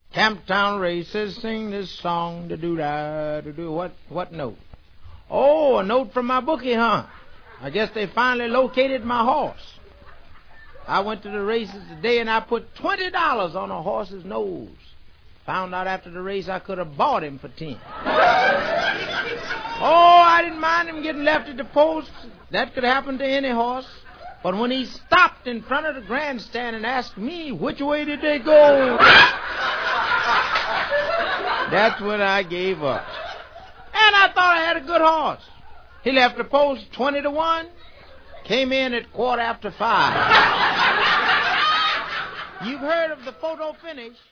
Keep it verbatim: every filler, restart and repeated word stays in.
Camptown races, sing this song, to do da to do what what note? Oh, a note from my bookie, huh? I guess they finally located my horse. I went to the races today and I put twenty dollars on a horse's nose. Found out after the race I could have bought him for ten. Oh, I didn't mind him getting left at the post. That could happen to any horse. But when he stopped in front of the grandstand and asked me, which way did they go? That's when I gave up. And I thought I had a good horse. He left the post twenty to one. Came in at quarter after five. You've heard of the photo finish.